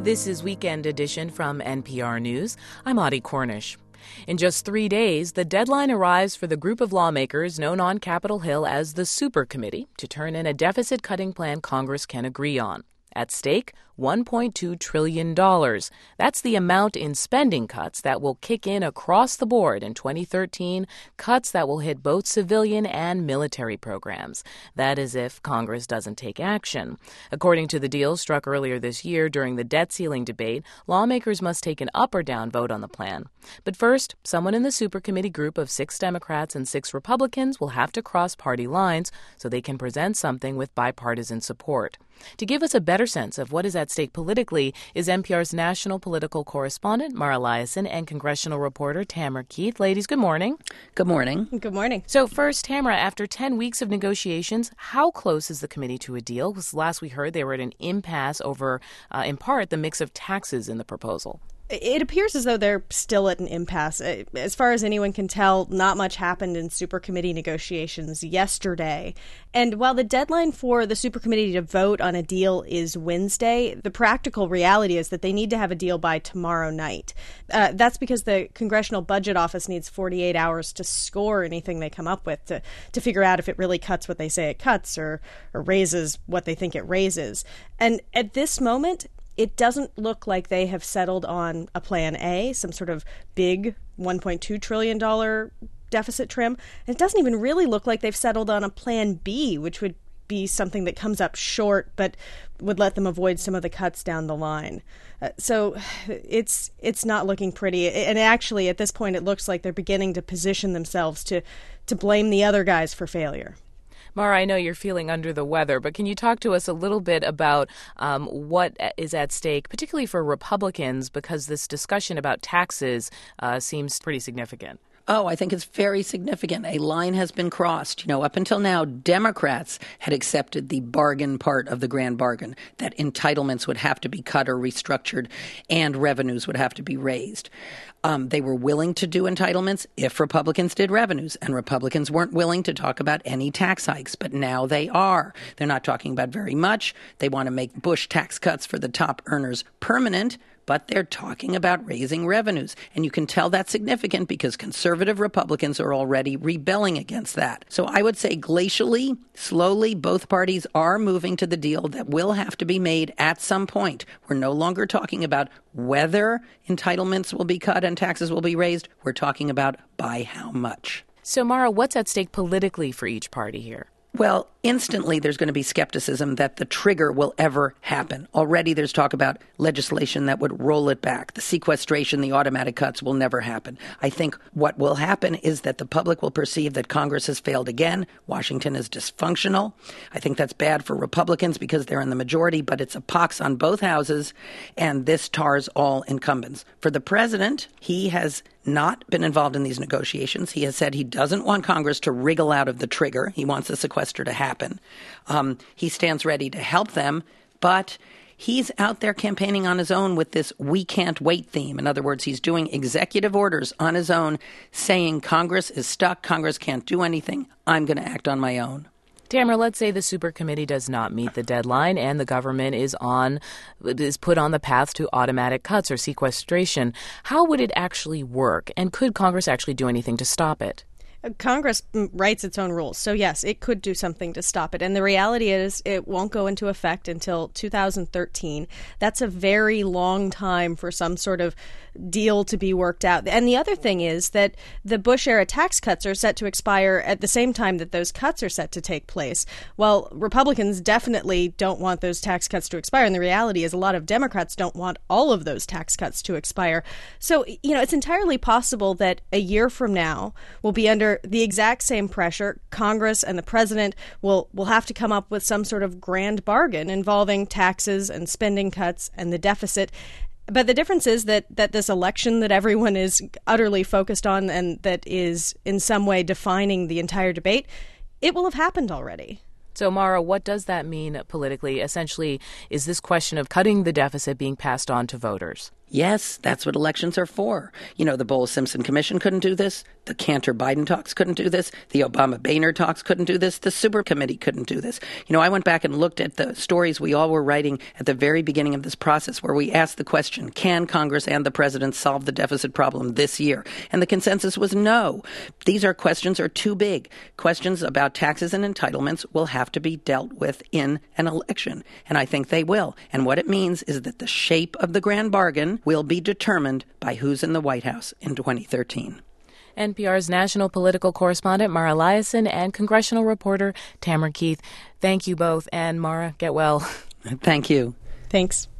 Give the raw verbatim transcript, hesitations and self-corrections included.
This is Weekend Edition from N P R News. I'm Audie Cornish. In just three days, the deadline arrives for the group of lawmakers known on Capitol Hill as the Super Committee to turn in a deficit-cutting plan Congress can agree on. At stake, one point two trillion dollars. That's the amount in spending cuts that will kick in across the board in twenty thirteen, cuts that will hit both civilian and military programs. That is if Congress doesn't take action. According to the deal struck earlier this year during the debt ceiling debate, lawmakers must take an up or down vote on the plan. But first, someone in the Super Committee group of six Democrats and six Republicans will have to cross party lines so they can present something with bipartisan support. To give us a better sense of what is at stake politically is N P R's national political correspondent, Mara Liasson, and congressional reporter Tamara Keith. Ladies, good morning. Good morning. Good morning. So first, Tamara, after ten weeks of negotiations, how close is the committee to a deal? Because last we heard they were at an impasse over, uh, in part, the mix of taxes in the proposal. It appears as though they're still at an impasse. As far as anyone can tell, not much happened in Super Committee negotiations yesterday. And while the deadline for the Super Committee to vote on a deal is Wednesday, the practical reality is that they need to have a deal by tomorrow night. Uh, that's because the Congressional Budget Office needs forty-eight hours to score anything they come up with to, to figure out if it really cuts what they say it cuts or, or raises what they think it raises. And at this moment, it doesn't look like they have settled on a plan A, some sort of big one point two trillion dollars deficit trim. And it doesn't even really look like they've settled on a plan B, which would be something that comes up short but would let them avoid some of the cuts down the line. Uh, so it's it's not looking pretty. And actually, at this point, it looks like they're beginning to position themselves to, to blame the other guys for failure. Mara, I know you're feeling under the weather, but can you talk to us a little bit about um, what is at stake, particularly for Republicans, because this discussion about taxes uh, seems pretty significant? Oh, I think it's very significant. A line has been crossed. You know, up until now, Democrats had accepted the bargain part of the grand bargain, that entitlements would have to be cut or restructured and revenues would have to be raised. Um, they were willing to do entitlements if Republicans did revenues, and Republicans weren't willing to talk about any tax hikes, but now they are. They're not talking about very much. They want to make Bush tax cuts for the top earners permanent, but they're talking about raising revenues. And you can tell that's significant because conservative Republicans are already rebelling against that. So I would say glacially, slowly, both parties are moving to the deal that will have to be made at some point. We're no longer talking about whether entitlements will be cut and taxes will be raised. We're talking about by how much. So, Mara, what's at stake politically for each party here? Well, instantly there's going to be skepticism that the trigger will ever happen. Already there's talk about legislation that would roll it back. The sequestration, the automatic cuts will never happen. I think what will happen is that the public will perceive that Congress has failed again. Washington is dysfunctional. I think that's bad for Republicans because they're in the majority, but it's a pox on both houses, and this tars all incumbents. For the president, he has not been involved in these negotiations. He has said he doesn't want Congress to wriggle out of the trigger. He wants the sequester to happen. Um, he stands ready to help them, but he's out there campaigning on his own with this "we can't wait" theme. In other words, he's doing executive orders on his own saying Congress is stuck, Congress can't do anything, I'm going to act on my own. Tamara, let's say the Super Committee does not meet the deadline and the government is on is put on the path to automatic cuts or sequestration. How would it actually work? And could Congress actually do anything to stop it? Congress writes its own rules. So, yes, it could do something to stop it. And the reality is it won't go into effect until two thousand thirteen. That's a very long time for some sort of deal to be worked out. And the other thing is that the Bush-era tax cuts are set to expire at the same time that those cuts are set to take place. Well, Republicans definitely don't want those tax cuts to expire. And the reality is a lot of Democrats don't want all of those tax cuts to expire. So, you know, it's entirely possible that a year from now we'll be under the exact same pressure. Congress and the president will, will have to come up with some sort of grand bargain involving taxes and spending cuts and the deficit. But the difference is that, that this election that everyone is utterly focused on and that is in some way defining the entire debate, it will have happened already. So, Mara, what does that mean politically? Essentially, is this question of cutting the deficit being passed on to voters? Yes, that's what elections are for. You know, the Bowles-Simpson Commission couldn't do this. The Cantor-Biden talks couldn't do this. The Obama-Boehner talks couldn't do this. The Super Committee couldn't do this. You know, I went back and looked at the stories we all were writing at the very beginning of this process where we asked the question, can Congress and the president solve the deficit problem this year? And the consensus was no. These are questions are too big. Questions about taxes and entitlements will have to be dealt with in an election. And I think they will. And what it means is that the shape of the grand bargain will be determined by who's in the White House in twenty thirteen. N P R's national political correspondent Mara Liasson and congressional reporter Tamara Keith. Thank you both. And Mara, get well. Thank you. Thanks.